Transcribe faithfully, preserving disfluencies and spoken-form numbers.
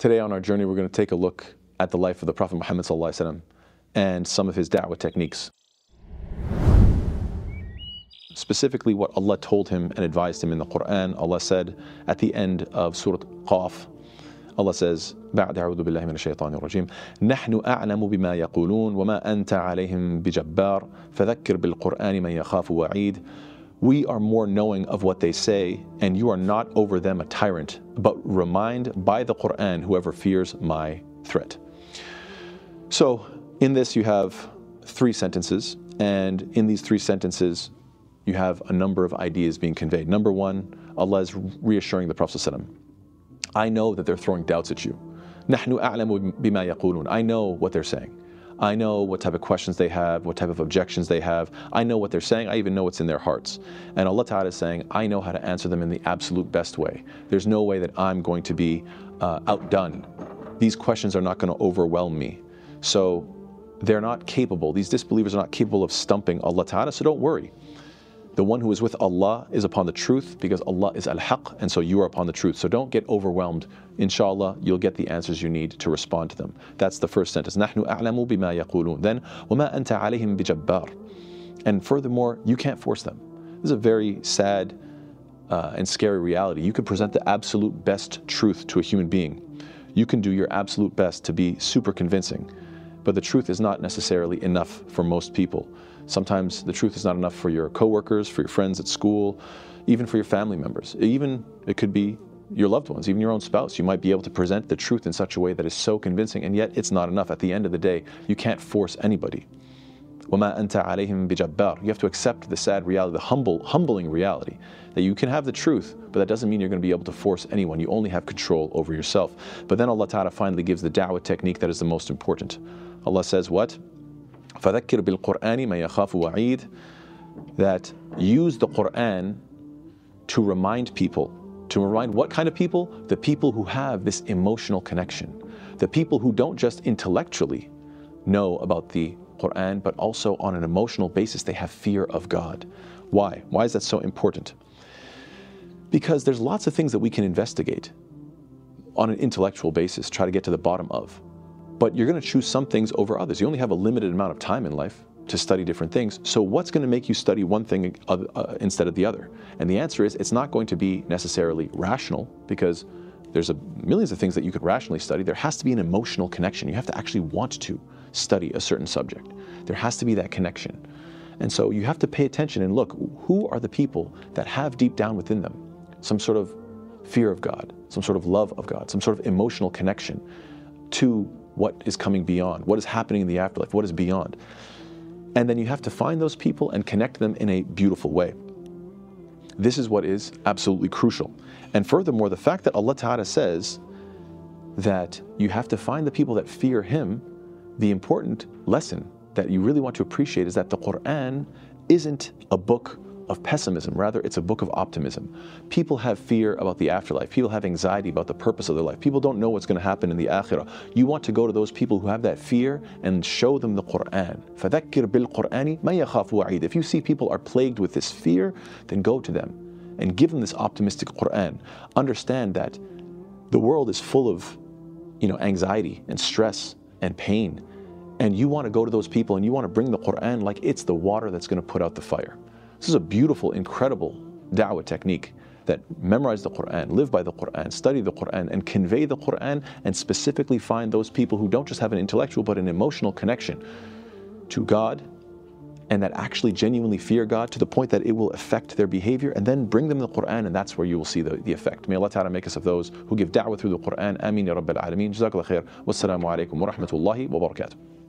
Today on our journey, we're going to take a look at the life of the Prophet Muhammad ﷺ and some of his da'wah techniques. Specifically what Allah told him and advised him in the Quran. Allah said at the end of Surah Qaf, Allah says, بعد أعوذ بالله من الشيطان الرجيم نحن أعلم بما يقولون وما أنت عليهم بجبار فذكر بالقرآن من يخاف وعيد. We are more knowing of what they say, and you are not over them a tyrant, but remind by the Quran whoever fears my threat. So in this you have three sentences, and in these three sentences you have a number of ideas being conveyed. Number one, Allah is reassuring the Prophet ﷺ, I know that they're throwing doubts at you. نحن أعلم بما يقولون. I know what they're saying. I know what type of questions they have, what type of objections they have. I know what they're saying. I even know what's in their hearts. And Allah Ta'ala is saying, I know how to answer them in the absolute best way. There's no way that I'm going to be uh, outdone. These questions are not going to overwhelm me. So they're not capable. These disbelievers are not capable of stumping Allah Ta'ala, so don't worry. The one who is with Allah is upon the truth, because Allah is al-haq, and so you are upon the truth. So don't get overwhelmed. Inshallah, you'll get the answers you need to respond to them. That's the first sentence. نحن أعلم بما يقولون. Then وما أنت عليهم بجبار. And furthermore, you can't force them. This is a very sad uh, and scary reality. You can present the absolute best truth to a human being. You can do your absolute best to be super convincing, but the truth is not necessarily enough for most people. Sometimes the truth is not enough for your coworkers, for your friends at school, even for your family members. Even it could be your loved ones, even your own spouse. You might be able to present the truth in such a way that is so convincing, and yet it's not enough. At the end of the day, you can't force anybody. وَمَا أَنْتَ عَلَيْهِمْ بِجَبَّارٍ. You have to accept the sad reality, the humble, humbling reality, that you can have the truth, but that doesn't mean you're going to be able to force anyone. You only have control over yourself. But then Allah Ta'ala finally gives the da'wah technique that is the most important. Allah says what? فَذَكِّرْ بِالْقُرْآنِ مَنْ يَخَافُ وَعِيدٍ. That use the Qur'an to remind people. To remind what kind of people? The people who have this emotional connection. The people who don't just intellectually know about the Qur'an, but also on an emotional basis they have fear of God. Why? Why is that so important? Because there's lots of things that we can investigate on an intellectual basis, try to get to the bottom of. But you're going to choose some things over others. You only have a limited amount of time in life to study different things. So what's going to make you study one thing uh, instead of the other? And the answer is, it's not going to be necessarily rational, because there's a millions of things that you could rationally study. There has to be an emotional connection. You have to actually want to study a certain subject. There has to be that connection. And so you have to pay attention and look, who are the people that have deep down within them some sort of fear of God, some sort of love of God, some sort of emotional connection to what is coming beyond, what is happening in the afterlife, what is beyond. And then you have to find those people and connect them in a beautiful way. This is what is absolutely crucial. And furthermore, the fact that Allah Ta'ala says that you have to find the people that fear Him, the important lesson that you really want to appreciate is that the Qur'an isn't a book of pessimism, rather it's a book of optimism. People have fear about the afterlife. People have anxiety about the purpose of their life. People don't know what's going to happen in the akhirah. You want to go to those people who have that fear and show them the Qur'an. فَذَكِّرْ بِالْقُرْآنِ مَنْ يَخَافُ وَعِيدٍ. If you see people are plagued with this fear, then go to them and give them this optimistic Qur'an. Understand that the world is full of, you know, anxiety and stress and pain, and you want to go to those people and you want to bring the Qur'an like it's the water that's going to put out the fire. This is a beautiful, incredible da'wah technique, that memorize the Qur'an, live by the Qur'an, study the Qur'an, and convey the Qur'an, and specifically find those people who don't just have an intellectual but an emotional connection to God, and that actually genuinely fear God to the point that it will affect their behavior, and then bring them the Qur'an, and that's where you will see the, the effect. May Allah Ta'ala make us of those who give da'wah through the Qur'an. Ameen ya Rabbil Alameen. Jazakallah khair. Wassalamu alaikum wa rahmatullahi wa barakatuh.